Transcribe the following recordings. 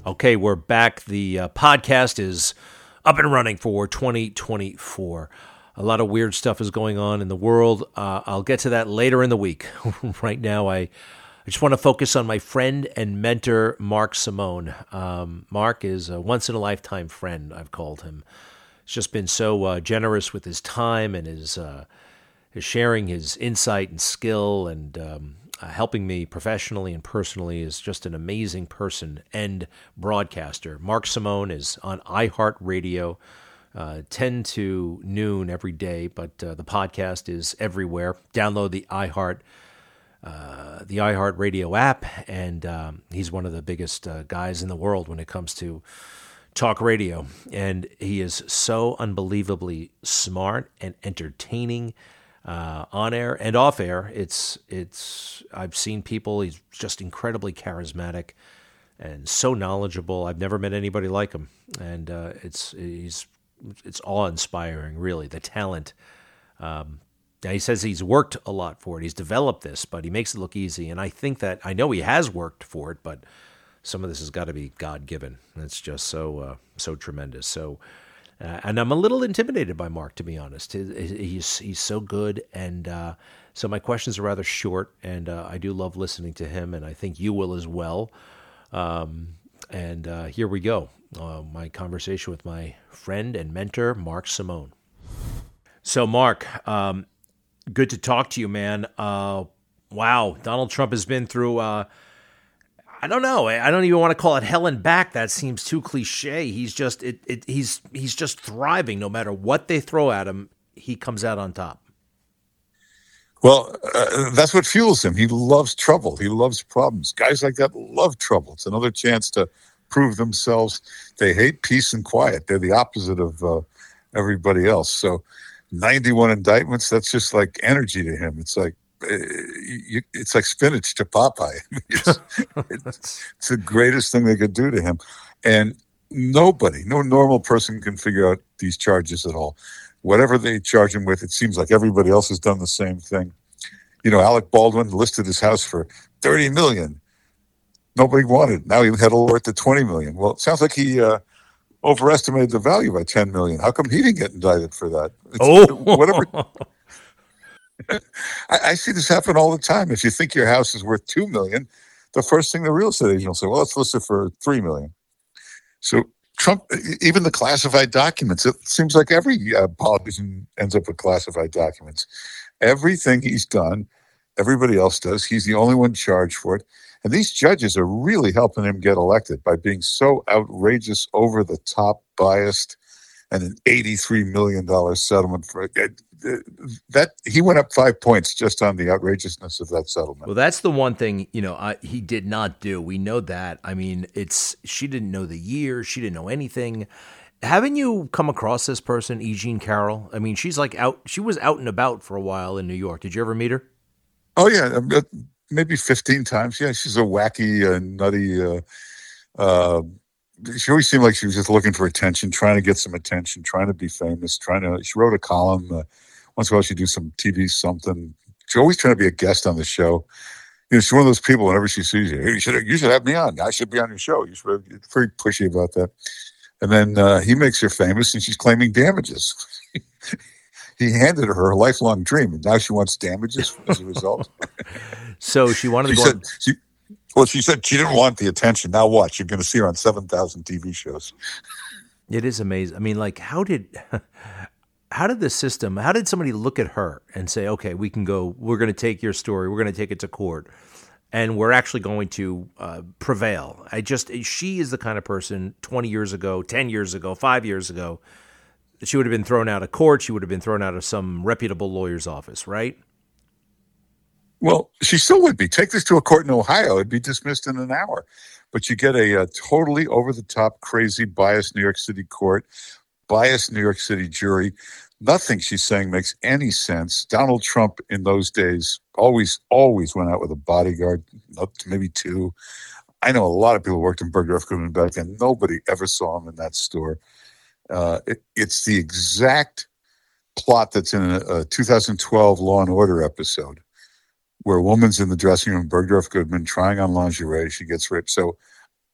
Okay, we're back. The podcast is up and running for 2024. A lot of weird stuff is going on in the world. I'll get to that later in the week. Right now, I just want to focus on my friend and mentor, Mark Simone. Mark is a once-in-a-lifetime friend, I've called him. He's just been so generous with his time and his sharing his insight and skill and helping me professionally and personally. Is just an amazing person and broadcaster. Mark Simone is on iHeartRadio, 10 to noon every day, but the podcast is everywhere. Download the iHeartRadio app, and he's one of the biggest guys in the world when it comes to talk radio. And he is so unbelievably smart and entertaining. On air and off air, I've seen people. He's just incredibly charismatic and so knowledgeable. I've never met anybody like him, and it's awe-inspiring, really. The talent. Now he says he's worked a lot for it. He's developed this, but he makes it look easy. And I think that I know he has worked for it, but some of this has got to be God-given. It's just so tremendous. So. And I'm a little intimidated by Mark, to be honest. He's so good, and so my questions are rather short, and I do love listening to him, and I think you will as well. And here we go, my conversation with my friend and mentor, Mark Simone. So, Mark, good to talk to you, man. Wow, Donald Trump has been through... I don't know. I don't even want to call it hell and back. That seems too cliche. He's just he's just thriving. No matter what they throw at him, he comes out on top. Well, that's what fuels him. He loves trouble. He loves problems. Guys like that love trouble. It's another chance to prove themselves. They hate peace and quiet. They're the opposite of everybody else. So 91 indictments, that's just like energy to him. It's like, it's like spinach to Popeye. It's the greatest thing they could do to him. And no normal person can figure out these charges at all. Whatever they charge him with, it seems like everybody else has done the same thing. You know, Alec Baldwin listed his house for $30 million. Nobody wanted it. Now he had a worth to $20 million. Well, it sounds like he overestimated the value by $10 million. How come he didn't get indicted for that? Whatever. I see this happen all the time. If you think your house is worth $2 million, the first thing the real estate agent will say, well, let's list it for $3 million. So Trump, even the classified documents, it seems like every politician ends up with classified documents. Everything he's done, everybody else does. He's the only one charged for it. And these judges are really helping him get elected by being so outrageous, over the top, biased, and an $83 million settlement for that. He went up 5 points just on the outrageousness of that settlement. Well, that's the one thing, he did not do. We know that. I mean, she didn't know the year. She didn't know anything. Haven't you come across this person, E. Jean Carroll? I mean, she was out and about for a while in New York. Did you ever meet her? Oh, yeah. Maybe 15 times. Yeah, she's a wacky, nutty, she always seemed like she was just looking for attention, trying to get some attention, trying to be famous, she wrote a column. Once in a while she'd do some TV something. She's always trying to be a guest on the show. She's one of those people, whenever she sees you, hey, you should have me on. I should be on your show. It's very pushy about that. And then he makes her famous, and she's claiming damages. He handed her a lifelong dream, and now she wants damages as a result. So she wanted to go on. Well, she said she didn't want the attention. Now watch. You're going to see her on 7,000 TV shows. It is amazing. I mean, like, how did somebody look at her and say, okay, we're going to take your story, we're going to take it to court, and we're actually going to prevail. She is the kind of person 20 years ago, 10 years ago, 5 years ago, she would have been thrown out of court. She would have been thrown out of some reputable lawyer's office, right? Well, she still would be. Take this to a court in Ohio, it'd be dismissed in an hour. But you get a totally over-the-top, crazy, biased New York City court, biased New York City jury. Nothing she's saying makes any sense. Donald Trump in those days always went out with a bodyguard, maybe two. I know a lot of people who worked in Bergdorf Goodman back then. Nobody ever saw him in that store. It's the exact plot that's in a 2012 Law and Order episode, where a woman's in the dressing room, Bergdorf Goodman, trying on lingerie. She gets raped. So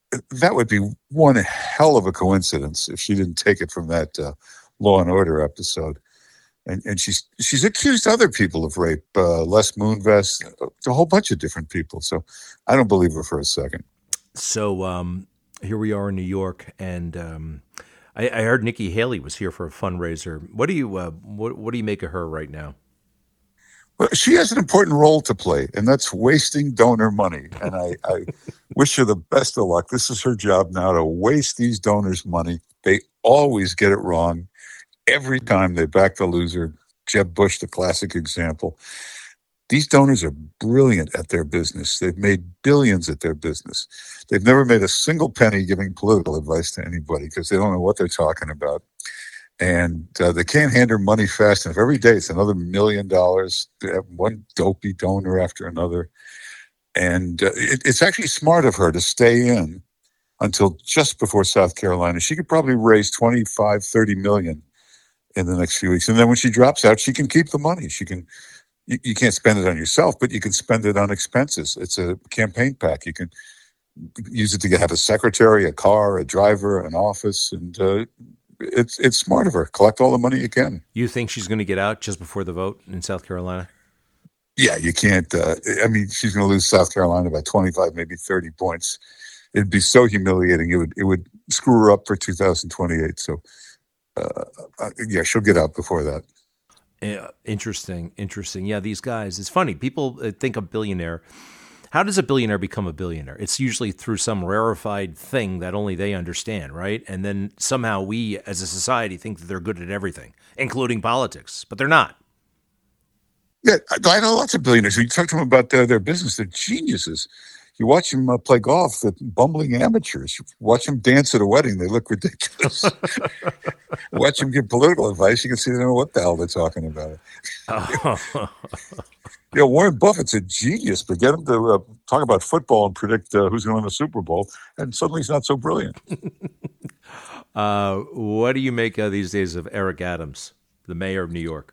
that would be one hell of a coincidence if she didn't take it from that Law and Order episode. And she's accused other people of rape, Les Moonves, a whole bunch of different people. So I don't believe her for a second. So here we are in New York, and I heard Nikki Haley was here for a fundraiser. What do you make of her right now? Well, she has an important role to play, and that's wasting donor money. And I wish her the best of luck. This is her job now, to waste these donors' money. They always get it wrong. Every time they back the loser. Jeb Bush, the classic example. These donors are brilliant at their business. They've made billions at their business. They've never made a single penny giving political advice to anybody because they don't know what they're talking about. And they can't hand her money fast enough. Every day it's another $1 million. They have one dopey donor after another. And it's actually smart of her to stay in until just before South Carolina. She could probably raise 25, 30 million in the next few weeks. And then when she drops out, she can keep the money. You can't spend it on yourself, but you can spend it on expenses. It's a campaign pack. You can use it to have a secretary, a car, a driver, an office, and it's smart of her. Collect all the money you can. You think she's going to get out just before the vote in South Carolina? Yeah, you can't. She's going to lose South Carolina by 25, maybe 30 points. It'd be so humiliating. It would screw her up for 2028. So, yeah, she'll get out before that. Yeah, interesting. Yeah, these guys, it's funny. People think a billionaire. How does a billionaire become a billionaire? It's usually through some rarefied thing that only they understand, right? And then somehow we, as a society, think that they're good at everything, including politics, but they're not. Yeah, I know lots of billionaires. You talk to them about their business, they're geniuses. You watch them play golf, they're bumbling amateurs. You watch them dance at a wedding, they look ridiculous. Watch them give political advice, you can see they don't know what the hell they're talking about. Warren Buffett's a genius, but get him to talk about football and predict who's going to win the Super Bowl, and suddenly he's not so brilliant. What do you make these days of Eric Adams, the mayor of New York?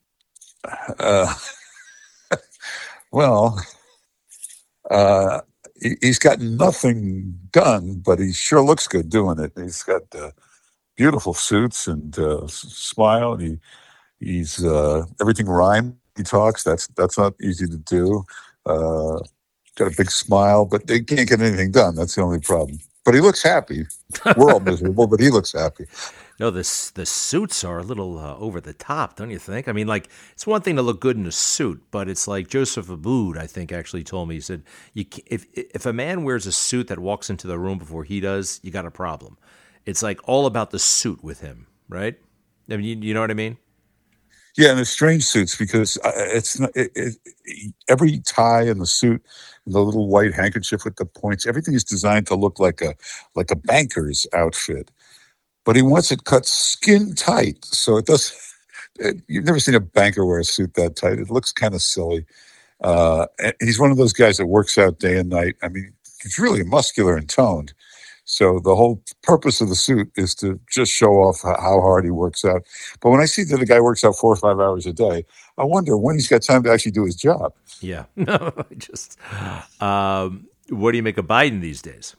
He's got nothing done, but he sure looks good doing it. He's got beautiful suits and smile, and he's everything rhymes. He talks. That's not easy to do. Got a big smile, but they can't get anything done. That's the only problem. But he looks happy. We're all miserable, but he looks happy. No, the suits are a little over the top, don't you think? I mean, like, it's one thing to look good in a suit, but it's like Joseph Abboud, I think, actually told me. He said, if a man wears a suit that walks into the room before he does, you got a problem. It's like all about the suit with him, right? I mean, you know what I mean? Yeah, and it's strange suits because it's not, every tie in the suit, the little white handkerchief with the points, everything is designed to look like a banker's outfit. But he wants it cut skin tight, so it does. You've never seen a banker wear a suit that tight. It looks kind of silly. And he's one of those guys that works out day and night. I mean, he's really muscular and toned. So the whole purpose of the suit is to just show off how hard he works out. But when I see that a guy works out 4 or 5 hours a day, I wonder when he's got time to actually do his job. Yeah. No, just what do you make of Biden these days?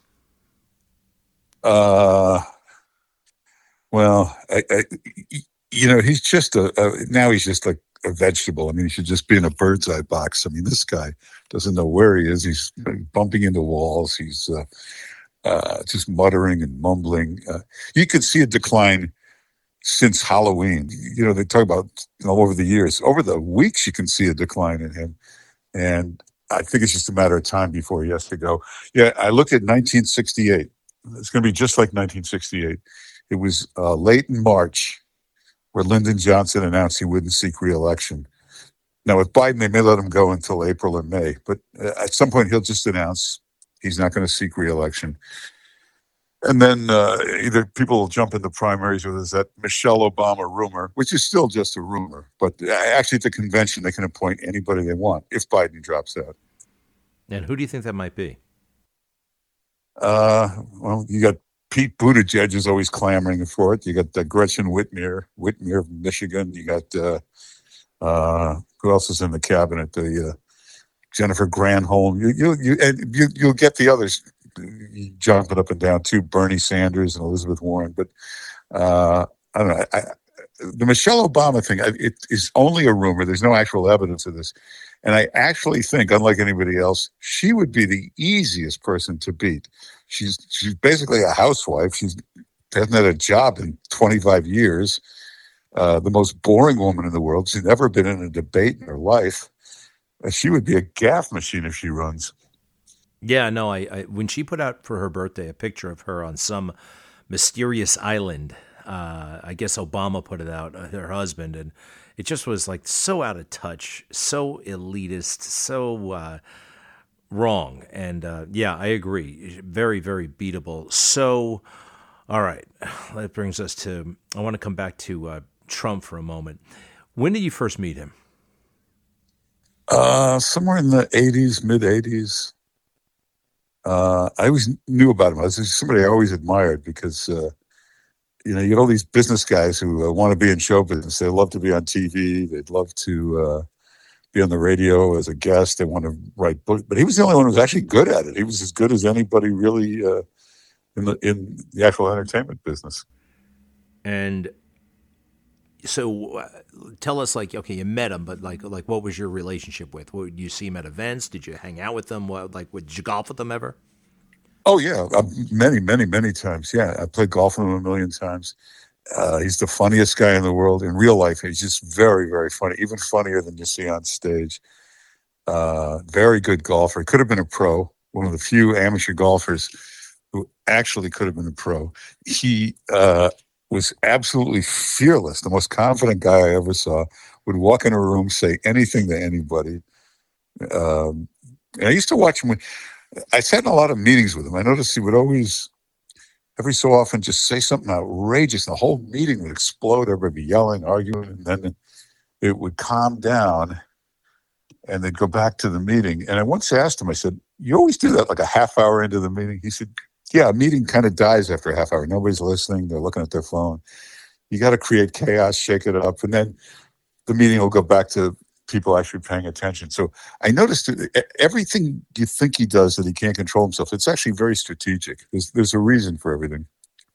Well, he's just now he's just like a vegetable. I mean, he should just be in a bird's eye box. I mean, this guy doesn't know where he is. He's bumping into walls. He's just muttering and mumbling. You could see a decline since Halloween. They talk about over the years. Over the weeks, you can see a decline in him. And I think it's just a matter of time before he has to go. Yeah, I looked at 1968. It's going to be just like 1968. It was late in March where Lyndon Johnson announced he wouldn't seek re-election. Now, with Biden, they may let him go until April or May. But at some point, he'll just announce he's not going to seek re-election. And then either people will jump into primaries or there's that Michelle Obama rumor, which is still just a rumor. But actually at the convention, they can appoint anybody they want if Biden drops out. And who do you think that might be? Well, you got Pete Buttigieg is always clamoring for it. You got Gretchen Whitmer of Michigan. You got, who else is in the cabinet? Jennifer Granholm. You'll get the others. jumping up and down too, Bernie Sanders and Elizabeth Warren. But I don't know. The Michelle Obama thing, it is only a rumor. There's no actual evidence of this. And I actually think, unlike anybody else, she would be the easiest person to beat. She's basically a housewife. She hasn't had a job in 25 years. The most boring woman in the world. She's never been in a debate in her life. She would be a gaffe machine if she runs. Yeah, no, I when she put out for her birthday a picture of her on some mysterious island, I guess Obama put it out, her husband, and it just was like so out of touch, so elitist, so wrong. And yeah, I agree. Very, very beatable. So, all right, that brings us to, I want to come back to Trump for a moment. When did you first meet him? Somewhere in the 80s, mid 80s. I always knew about him. I was somebody I always admired because, you get all these business guys who want to be in show business. They love to be on TV. They'd love to be on the radio as a guest. They want to write books. But he was the only one who was actually good at it. He was as good as anybody really in the actual entertainment business. And so tell us, like, okay, you met him, but like what was your relationship with? Did you see him at events? Did you hang out with them? Did you golf with them ever? Oh, yeah. Many, many, many times. Yeah. I played golf with him a million times. He's the funniest guy in the world. In real life, he's just very, very funny, even funnier than you see on stage. Very good golfer. He could have been a pro, one of the few amateur golfers who actually could have been a pro. He was absolutely fearless, the most confident guy I ever saw, would walk in a room, say anything to anybody. And I used to watch him I sat in a lot of meetings with him. I noticed he would always, every so often, just say something outrageous. And the whole meeting would explode. Everybody would be yelling, arguing, and then it would calm down, and they'd go back to the meeting. And I once asked him, I said, "You always do that like a half hour into the meeting?" He said, "Yeah, a meeting kind of dies after a half hour. Nobody's listening. They're looking at their phone. You got to create chaos, shake it up, and then the meeting will go back to people actually paying attention." So I noticed everything you think he does that he can't control himself, it's actually very strategic. There's a reason for everything.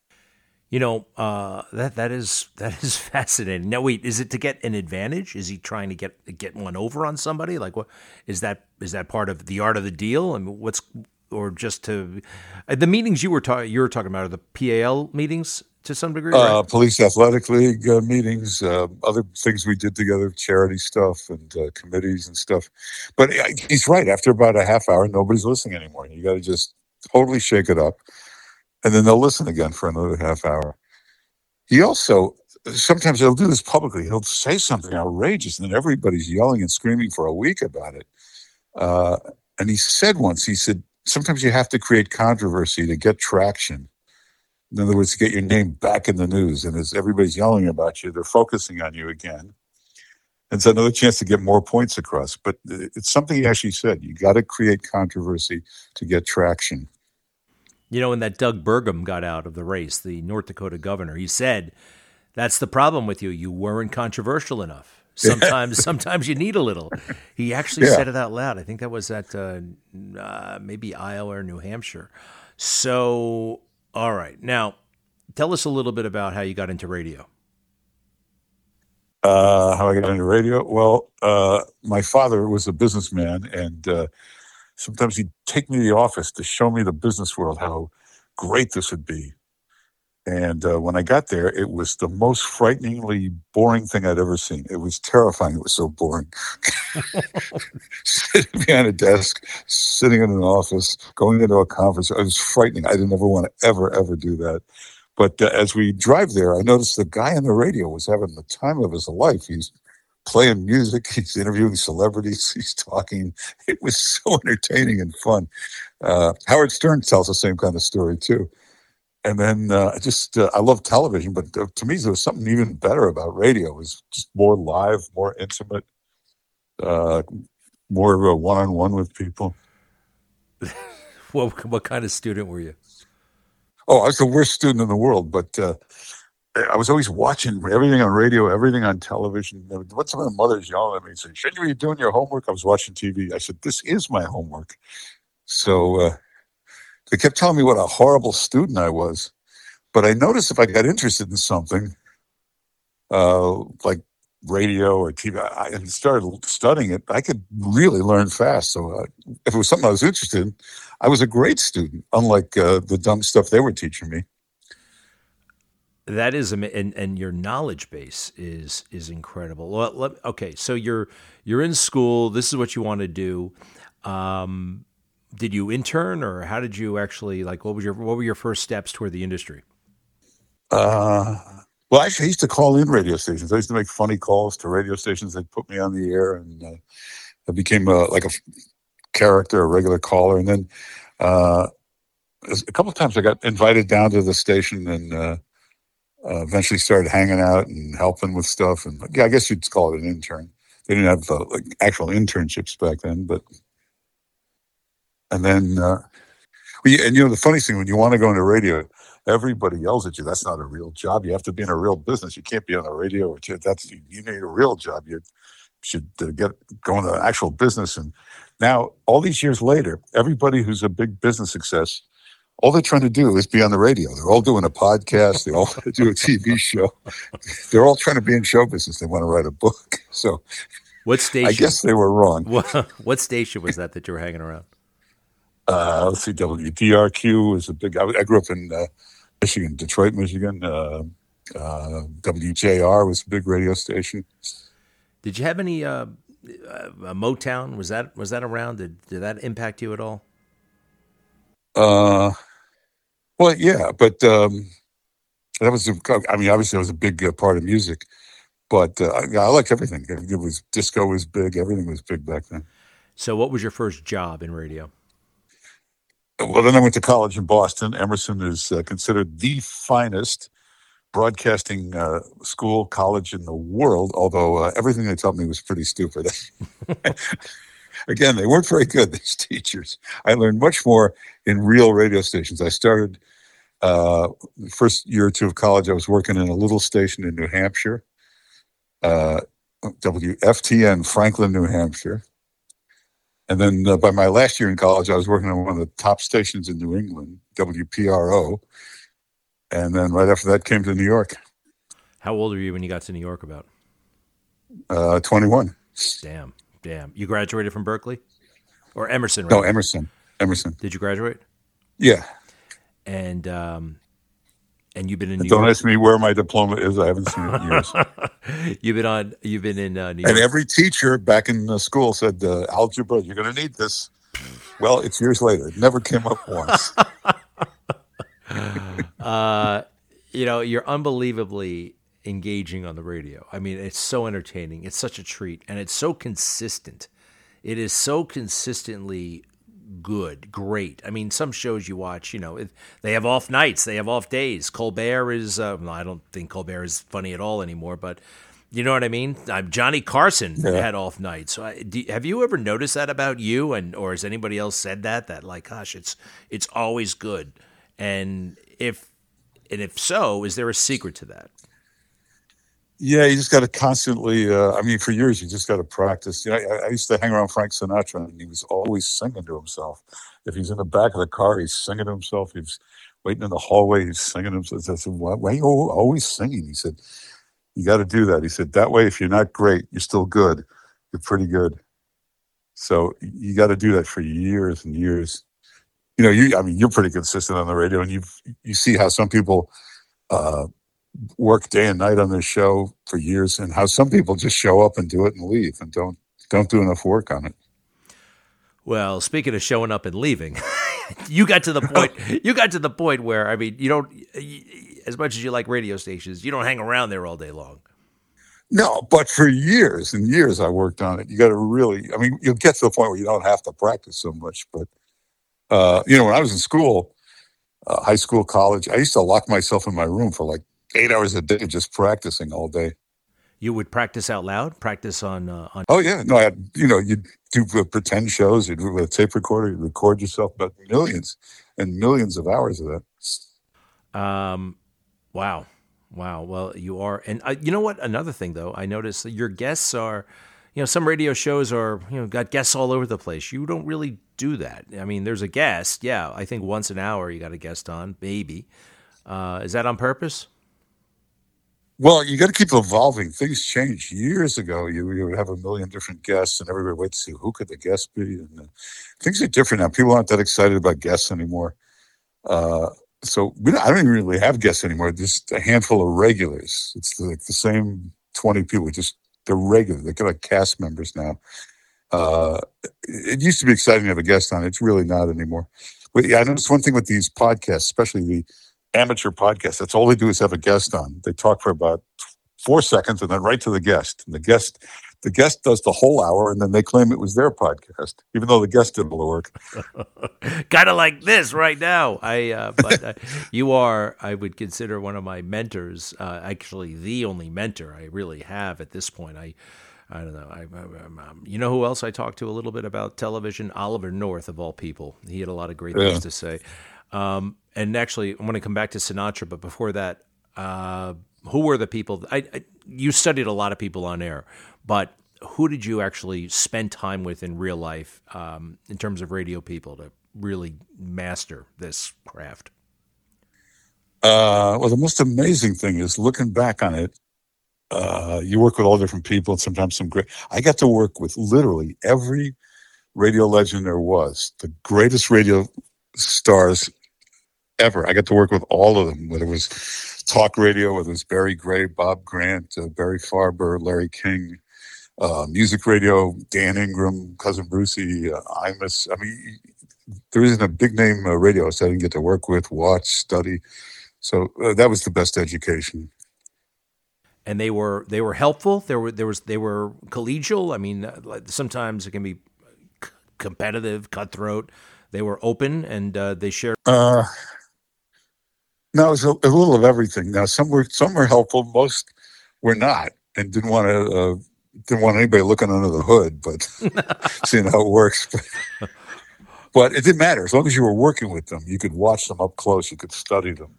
That is fascinating. Now, wait, is it to get an advantage? Is he trying to get one over on somebody? Like, what is that part of the art of the deal? I mean, or just to the meetings you were talking about are the PAL meetings to some degree, right? Police Athletic League meetings, other things we did together, charity stuff and committees and stuff. But he's right. After about a half hour, nobody's listening anymore. You got to just totally shake it up, and then they'll listen again for another half hour. He also, sometimes he'll do this publicly. He'll say something outrageous, and then everybody's yelling and screaming for a week about it. And he said once, he said, sometimes you have to create controversy to get traction. In other words, to get your name back in the news. And as everybody's yelling about you, they're focusing on you again. And it's another chance to get more points across. But it's something he actually said. You got to create controversy to get traction. When that Doug Burgum got out of the race, the North Dakota governor, he said, "That's the problem with you. You weren't controversial enough. Sometimes you need a little." He actually said it out loud. I think that was at maybe Iowa or New Hampshire. So, all right. Now, tell us a little bit about how you got into radio. How I got into radio? Well, my father was a businessman, and sometimes he'd take me to the office to show me the business world, how great this would be. And when I got there, it was the most frighteningly boring thing I'd ever seen. It was terrifying. It was so boring. Sitting behind a desk, sitting in an office, going into a conference, it was frightening. I didn't ever want to ever do that. But as we drive there, I noticed the guy on the radio was having the time of his life. He's playing music. He's interviewing celebrities. He's talking. It was so entertaining and fun. Howard Stern tells the same kind of story, too. And then I love television, but to me, there was something even better about radio. It was just more live, more intimate, more of a one-on-one with people. What kind of student were you? Oh, I was the worst student in the world, but I was always watching everything on radio, everything on television. Once my mother's yelling at me and saying, "Shouldn't you be doing your homework?" I was watching TV. I said, "This is my homework." So They kept telling me what a horrible student I was. But I noticed if I got interested in something, like radio or TV, and started studying it, I could really learn fast. So if it was something I was interested in, I was a great student, unlike the dumb stuff they were teaching me. That is, and your knowledge base is incredible. Well, okay, so you're in school. This is what you want to do. Did you intern, or how did you actually like? What were your first steps toward the industry? Well, actually, I used to call in radio stations. I used to make funny calls to radio stations. They'd put me on the air, and I became like a character, a regular caller. And then a couple of times I got invited down to the station and eventually started hanging out and helping with stuff. And yeah, I guess you'd call it an intern. They didn't have like actual internships back then, but and then and the funny thing, when you want to go into radio, everybody yells at you. That's not a real job. You have to be in a real business. You can't be on the radio. You need a real job. You should go into an actual business. And now, all these years later, everybody who's a big business success, all they're trying to do is be on the radio. They're all doing a podcast. They all do a TV show. They're all trying to be in show business. They want to write a book. So, what station? I guess they were wrong. What station was that you were hanging around? Let's see, WDRQ was a big. I grew up in Michigan, Detroit, Michigan. WJR was a big radio station. Did you have any Motown? Was that around? Did that impact you at all? Well, yeah, but that was. Obviously, it was a big part of music. But I liked everything. Disco was big. Everything was big back then. So, what was your first job in radio? Well, then I went to college in Boston. Emerson is considered the finest broadcasting college in the world, although everything they taught me was pretty stupid. Again, they weren't very good, these teachers. I learned much more in real radio stations. I started the first year or two of college, I was working in a little station in New Hampshire, WFTN, Franklin, New Hampshire. And then by my last year in college, I was working on one of the top stations in New England, WPRO. And then right after that, came to New York. How old were you when you got to New York about? 21. Damn. You graduated from Berkeley? Or Emerson, right? No, Emerson. Did you graduate? Yeah. And you've been in New Don't York? ask me where my diploma is. I haven't seen it in years. You've been in New York. And every teacher back in school said, algebra, you're going to need this. Well, it's years later. It never came up once. You're unbelievably engaging on the radio. I mean, it's so entertaining. It's such a treat. And it's so consistent. It is so consistently good, great. I mean, some shows you watch, they have off nights, they have off days. Colbert is, I don't think Colbert is funny at all anymore, but you know what I mean? Johnny Carson had off nights. So have you ever noticed that about you, or has anybody else said that like, gosh, it's always good? And if so, is there a secret to that? Yeah, you just got to constantly, for years, you just got to practice. I used to hang around Frank Sinatra, and he was always singing to himself. If he's in the back of the car, he's singing to himself. He was waiting in the hallway, he's singing to himself. I said, why are you always singing? He said, you got to do that. He said, that way, if you're not great, you're still good. You're pretty good. So you got to do that for years and years. You're pretty consistent on the radio, and you see how some people work day and night on this show for years, and how some people just show up and do it and leave and don't do enough work on it. Well, speaking of showing up and leaving, you got to the point. You got to the point where you don't, as much as you like radio stations, you don't hang around there all day long. No, but for years and years, I worked on it. You got to really, you'll get to the point where you don't have to practice so much. But when I was in school, high school, college, I used to lock myself in my room for like 8 hours a day, just practicing all day. You would practice out loud? Practice on. Oh yeah, no, you'd do pretend shows. You'd do with a tape recorder. You'd record yourself, about millions and millions of hours of that. Wow. Well, you are, and you know what? Another thing, though, I noticed your guests are, some radio shows are, got guests all over the place. You don't really do that. I mean, there's a guest. Yeah, I think once an hour you got a guest on, maybe. Is that on purpose? Well, you got to keep evolving. Things changed. Years ago, you would have a million different guests, and everybody would wait to see who could the guest be. And things are different now. People aren't that excited about guests anymore. So I don't even really have guests anymore. Just a handful of regulars. It's like the same 20 people. Just they're regular. They're like cast members now. It used to be exciting to have a guest on. It's really not anymore. But yeah, I noticed one thing with these podcasts, especially the amateur podcasts. That's all they do is have a guest on. They talk for about 4 seconds and then right to the guest. And the guest does the whole hour, and then they claim it was their podcast, even though the guest did all the work. Kind of like this right now. You are, I would consider one of my mentors. Actually, the only mentor I really have at this point. I don't know. You know who else I talked to a little bit about television? Oliver North, of all people. He had a lot of great things to say. And actually, I want to come back to Sinatra, but before that, who were the people? You studied a lot of people on air, but who did you actually spend time with in real life in terms of radio people to really master this craft? Well, the most amazing thing is looking back on it. You work with all different people, and sometimes some great. I got to work with literally every radio legend there was, the greatest radio stars ever. I got to work with all of them, whether it was talk radio, whether it was Barry Gray, Bob Grant, Barry Farber, Larry King, music radio, Dan Ingram, Cousin Brucey, Imus. I mean, there isn't a big name radio host I didn't get to work with, watch, study. So that was the best education. And they were helpful. They were collegial. I mean, sometimes it can be competitive, cutthroat. They were open and they shared. No, it was a little of everything. Now, some were helpful, most were not, and didn't want anybody looking under the hood, but seeing how it works. But it didn't matter as long as you were working with them. You could watch them up close. You could study them.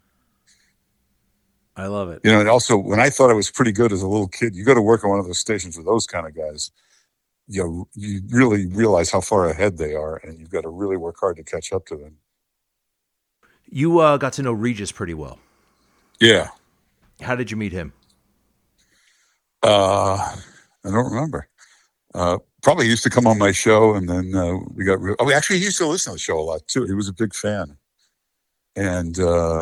I love it. And also, when I thought I was pretty good as a little kid, you go to work on one of those stations with those kind of guys. You really realize how far ahead they are, and you've got to really work hard to catch up to them. You got to know Regis pretty well. Yeah. How did you meet him? I don't remember. Probably he used to come on my show, and then we got. Actually, he used to listen to the show a lot too. He was a big fan, and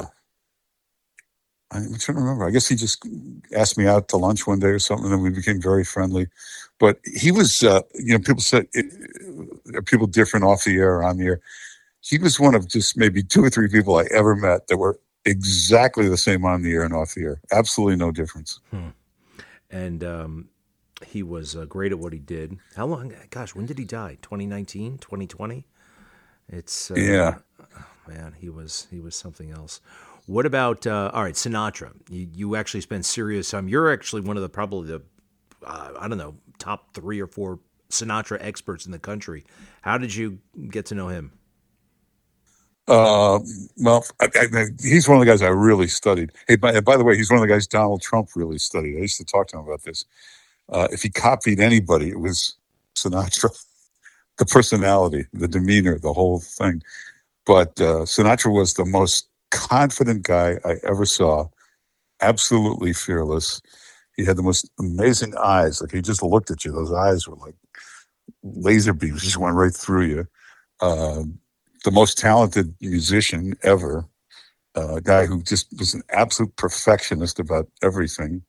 I'm trying to remember. I guess he just asked me out to lunch one day or something, and we became very friendly. But he was, people said are people different off the air or on the air. He was one of just maybe 2 or 3 people I ever met that were exactly the same on the air and off the air. Absolutely no difference. And he was great at what he did. How long? Gosh, when did he die? 2019, 2020? It's yeah. Man, he was something else. What about all right, Sinatra? You actually spent serious time. You're actually one of the probably the top 3 or 4 Sinatra experts in the country. How did you get to know him? Well, he's one of the guys I really studied. Hey, by the way, he's one of the guys Donald Trump really studied. I used to talk to him about this. If he copied anybody, it was Sinatra. The personality, the demeanor, the whole thing. But Sinatra was the most confident guy I ever saw. Absolutely fearless. He had the most amazing eyes. Like he just looked at you. Those eyes were like laser beams. Just went right through you. The most talented musician ever. A guy who just was an absolute perfectionist about everything.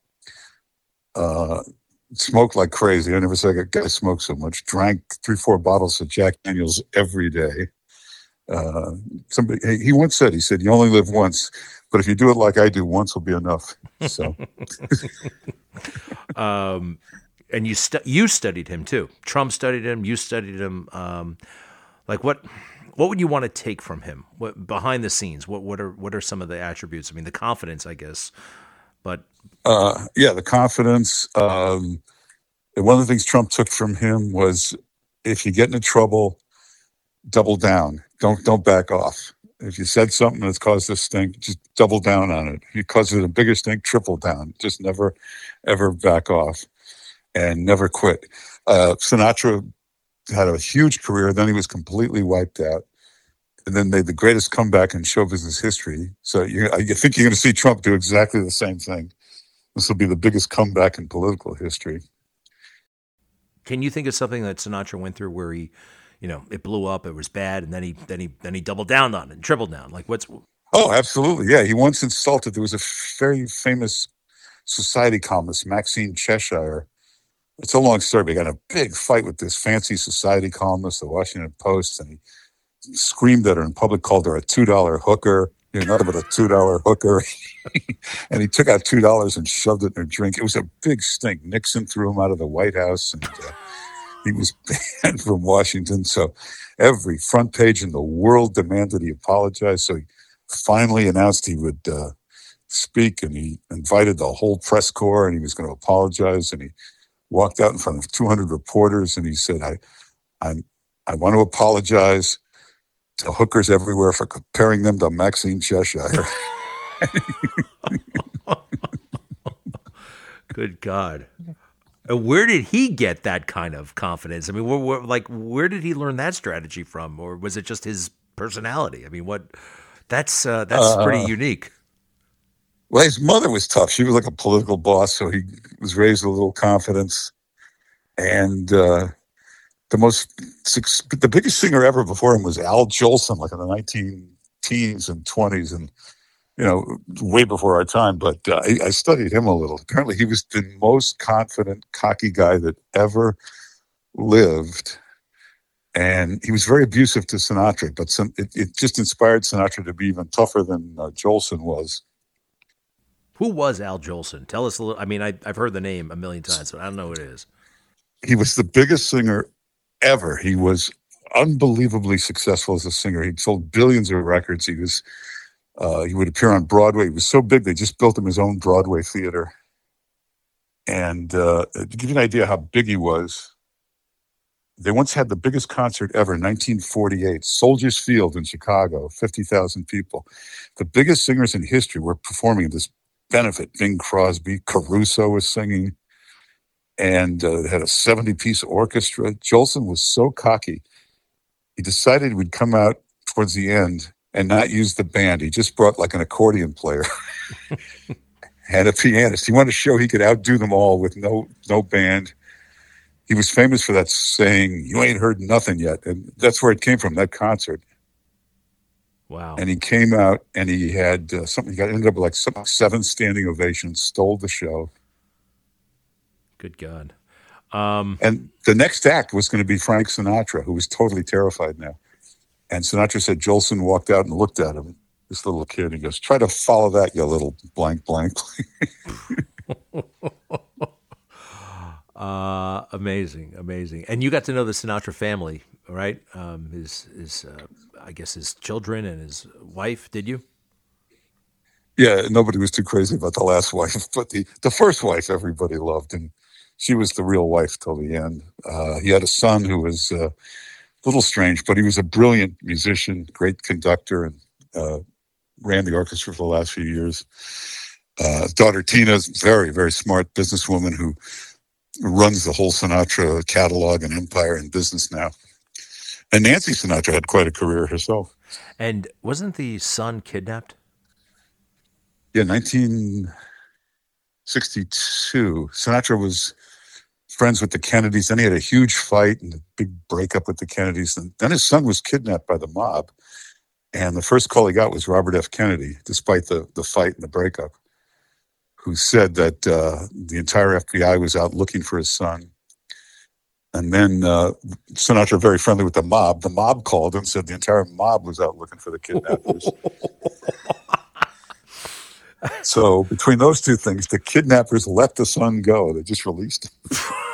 Smoked like crazy. I never saw a guy smoke so much. Drank 3-4 bottles of Jack Daniels every day. He once said, you only live once, but if you do it like I do, once will be enough. So, and you studied him too. Trump studied him. You studied him. Like what would you want to take from him? What behind the scenes? What are some of the attributes? I mean, the confidence, I guess, but the confidence. One of the things Trump took from him was if you get into trouble, double down. Don't back off. If you said something that's caused a stink, just double down on it. If you caused it a bigger stink, triple down. Just never, ever back off and never quit. Sinatra had a huge career. Then he was completely wiped out, and then made the greatest comeback in show business history. So I think you're going to see Trump do exactly the same thing. This will be the biggest comeback in political history. Can you think of something that Sinatra went through where he, it blew up, it was bad, and then he doubled down on it and tripled down? Like what's? Oh, absolutely. Yeah, he once insulted. There was a very famous society columnist, Maxine Cheshire. It's a long story. But he got in a big fight with this fancy society columnist, the Washington Post, and he screamed at her in public, called her a $2 hooker. You're nothing but a $2 hooker. And he took out $2 and shoved it in her drink. It was a big stink. Nixon threw him out of the White House, and he was banned from Washington. So every front page in the world demanded he apologize. So he finally announced he would speak, and he invited the whole press corps, and he was going to apologize. And he walked out in front of 200 reporters, and he said, I want to apologize to hookers everywhere for comparing them to Maxine Cheshire. Good God. Where did he get that kind of confidence? I mean, where did he learn that strategy from? Or was it just his personality? I mean, that's pretty unique. Well, his mother was tough. She was like a political boss, so he was raised with a little confidence. And the biggest singer ever before him was Al Jolson, like in the 19-teens and 20s, and way before our time. But I studied him a little. Apparently, he was the most confident, cocky guy that ever lived. And he was very abusive to Sinatra, but it just inspired Sinatra to be even tougher than Jolson was. Who was Al Jolson? Tell us a little. I mean, I've heard the name a million times, but I don't know who it is. He was the biggest singer ever. He was unbelievably successful as a singer. He sold billions of records. He would appear on Broadway. He was so big, they just built him his own Broadway theater. And to give you an idea how big he was, they once had the biggest concert ever in 1948, Soldiers Field in Chicago, 50,000 people. The biggest singers in history were performing at this benefit. Bing Crosby, Caruso was singing, and had a 70-piece orchestra. Jolson was so cocky, he decided he would come out towards the end and not use the band. He just brought like an accordion player and a pianist. He wanted to show he could outdo them all with no band. He was famous for that saying, "You ain't heard nothing yet." And that's where it came from, that concert. Wow. And he came out and he had something, he ended up with like 7 standing ovations, stole the show. Good God. And the next act was going to be Frank Sinatra, who was totally terrified now. And Sinatra said, Jolson walked out and looked at him, this little kid. He goes, "Try to follow that, you little blank blank." Amazing. And you got to know the Sinatra family, right? I guess his children and his wife, did you? Yeah, nobody was too crazy about the last wife, but the first wife everybody loved, and she was the real wife till the end. He had a son who was a little strange, but he was a brilliant musician, great conductor, and ran the orchestra for the last few years. Daughter Tina's very, very smart businesswoman who runs the whole Sinatra catalog and empire in business now. And Nancy Sinatra had quite a career herself. And wasn't the son kidnapped? Yeah, 1962. Sinatra was friends with the Kennedys. Then he had a huge fight and a big breakup with the Kennedys. And then his son was kidnapped by the mob. And the first call he got was Robert F. Kennedy, despite the fight and the breakup, who said that the entire FBI was out looking for his son. And then Sinatra, very friendly with the mob called and said the entire mob was out looking for the kidnappers. So between those two things, the kidnappers let the son go. They just released him.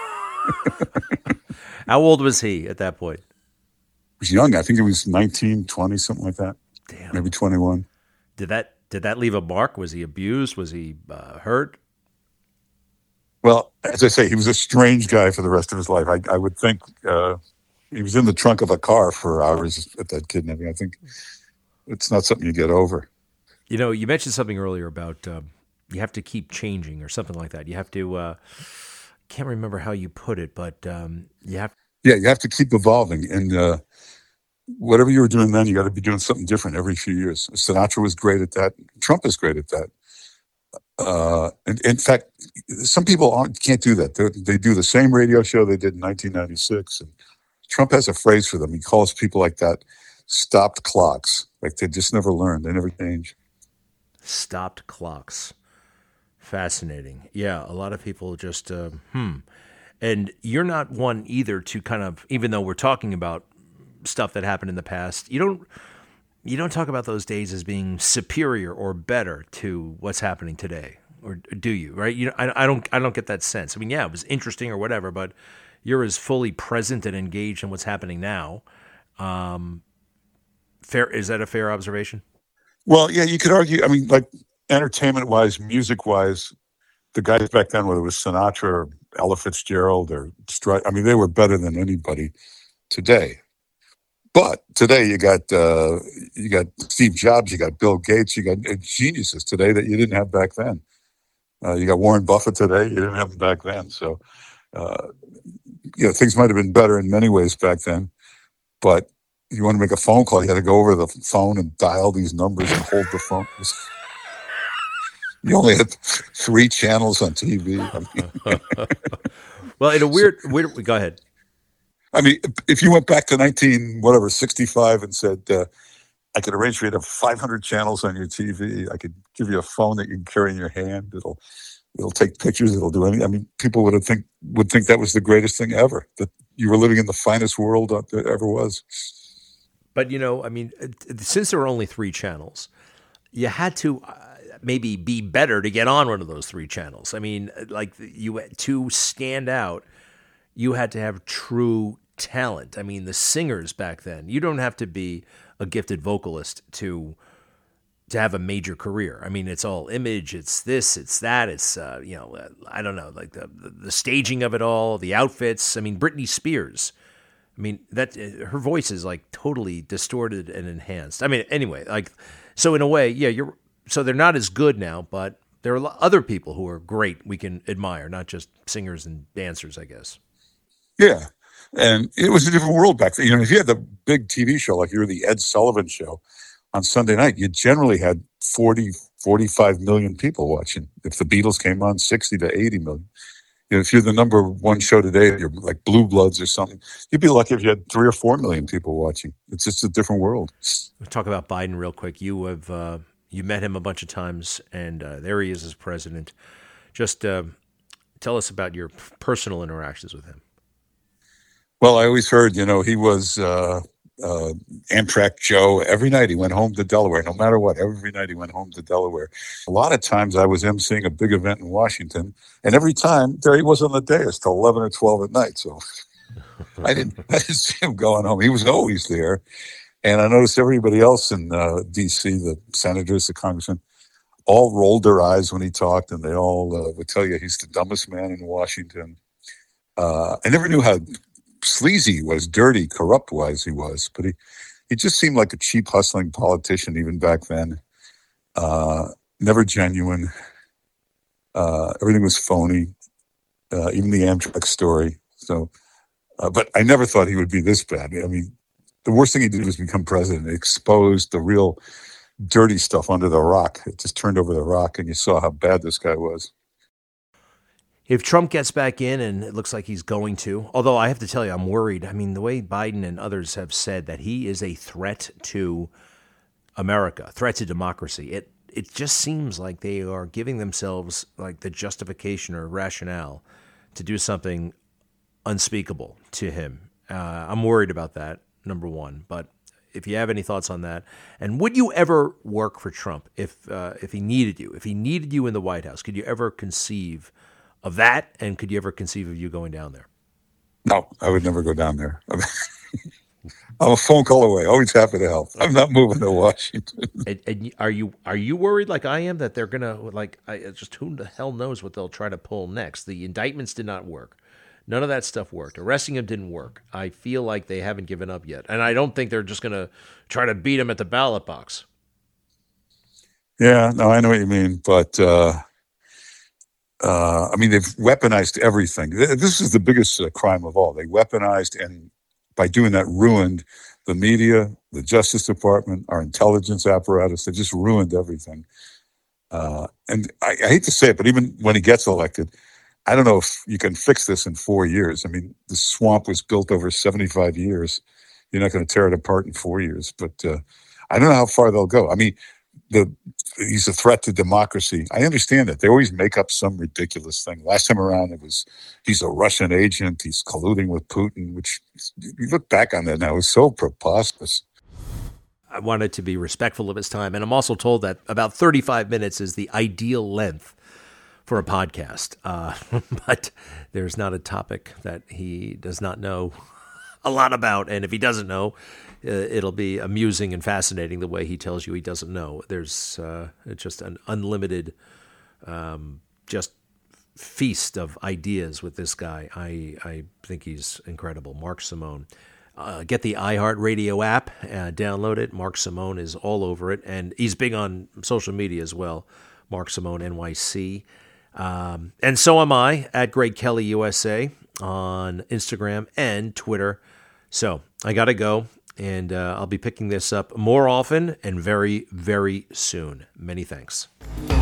How old was he at that point? He was young. I think he was 19, 20, something like that. Damn. Maybe 21. Did that leave a mark? Was he abused? Was he hurt? Well, as I say, he was a strange guy for the rest of his life. I would think he was in the trunk of a car for hours at that kidnapping. I think it's not something you get over. You know, you mentioned something earlier about you have to keep changing or something like that. You have to can't remember how you put it, but you have. Yeah, you have to keep evolving, and whatever you were doing then, you got to be doing something different every few years. Sinatra was great at that. Trump is great at that. In fact, some people can't do that. They do the same radio show they did in 1996. And Trump has a phrase for them. He calls people like that stopped clocks. Like they just never learn. They never change. Stopped clocks. Fascinating. Yeah, a lot of people just, And you're not one either to kind of, even though we're talking about stuff that happened in the past, you don't talk about those days as being superior or better to what's happening today, or do you? Right? I don't get that sense. I mean, yeah, it was interesting or whatever, but you're as fully present and engaged in what's happening now. Fair, is that a fair observation? Well, yeah, you could argue. I mean, like entertainment wise, music wise, the guys back then, whether it was Sinatra or Ella Fitzgerald or Strut, I mean, they were better than anybody today. But today you got Steve Jobs, you got Bill Gates, you got geniuses today that you didn't have back then. You got Warren Buffett today, you didn't have them back then. So uh, things might have been better in many ways back then. But you want to make a phone call, you had to go over the phone and dial these numbers and hold the phone. You only had three channels on TV. Well, in a So, weird. Go ahead. I mean, if you went back to 19 whatever 65 and said I could arrange for you to have 500 channels on your TV, I could give you a phone that you can carry in your hand. It'll take pictures. It'll do anything. I mean, people would think that was the greatest thing ever. That you were living in the finest world that ever was. But I mean, since there were only three channels, you had to maybe be better to get on one of those three channels. I mean, like you to stand out, you had to have true talent. I mean, the singers back then, you don't have to be a gifted vocalist to have a major career. I mean, it's all image, it's this, it's that, it's I don't know, like the staging of it all, the outfits. I mean, Britney Spears. I mean, that her voice is like totally distorted and enhanced. I mean, anyway, like so in a way, yeah, you're so they're not as good now, but there are other people who are great we can admire, not just singers and dancers, I guess. Yeah, and it was a different world back then. If you had the big TV show like you were the Ed Sullivan Show on Sunday night, you generally had 40, 45 million people watching. If the Beatles came on, 60 to 80 million. If you're the number one show today, you're like Blue Bloods or something, you'd be lucky if you had 3 or 4 million people watching. It's just a different world. We'll talk about Biden real quick. You met him a bunch of times, and there he is as president. Just tell us about your personal interactions with him. Well, I always heard, he was Amtrak Joe. Every night he went home to Delaware, no matter what. Every night he went home to Delaware. A lot of times I was emceeing a big event in Washington, and every time there he was on the dais till 11 or 12 at night. So I didn't see him going home. He was always there. And I noticed everybody else in D.C., the senators, the congressmen, all rolled their eyes when he talked, and they all would tell you he's the dumbest man in Washington. I never knew how sleazy he was, dirty, corrupt-wise he was, but he just seemed like a cheap, hustling politician even back then. Never genuine. Everything was phony, even the Amtrak story. So, but I never thought he would be this bad. I mean, the worst thing he did was become president. It exposed the real dirty stuff under the rock. It just turned over the rock, and you saw how bad this guy was. If Trump gets back in, and it looks like he's going to, although I have to tell you, I'm worried. I mean, the way Biden and others have said that he is a threat to America, threat to democracy, it just seems like they are giving themselves like the justification or rationale to do something unspeakable to him. I'm worried about that, number one. But if you have any thoughts on that, and would you ever work for Trump if he needed you? If he needed you in the White House, could you ever conceive of that? And could you ever conceive of you going down there? No, I would never go down there. I'm a phone call away. Always happy to help. I'm not moving to Washington. And are you worried like I am that they're gonna like just who the hell knows what they'll try to pull next? The indictments did not work. None of that stuff worked. Arresting him didn't work. I feel like they haven't given up yet, and I don't think they're just gonna try to beat him at the ballot box. Yeah, no, I know what you mean, but I mean, they've weaponized everything. This is the biggest crime of all. They weaponized, and by doing that, ruined the media, the Justice Department, our intelligence apparatus. They just ruined everything. And I hate to say it, but even when he gets elected, I don't know if you can fix this in 4 years. I mean, the swamp was built over 75 years. You're not going to tear it apart in 4 years. But I don't know how far they'll go. I mean, he's a threat to democracy. I understand that. They always make up some ridiculous thing. Last time around, it was he's a Russian agent. He's colluding with Putin, which you look back on that now, is so preposterous. I wanted to be respectful of his time. And I'm also told that about 35 minutes is the ideal length for a podcast. But there's not a topic that he does not know a lot about. And if he doesn't know, it'll be amusing and fascinating the way he tells you he doesn't know. There's just an unlimited just feast of ideas with this guy. I think he's incredible. Mark Simone. Get the iHeartRadio app, download it. Mark Simone is all over it, and he's big on social media as well. Mark Simone NYC, and so am I at Greg Kelly USA on Instagram and Twitter. So I gotta go, and I'll be picking this up more often and very, very soon. Many thanks.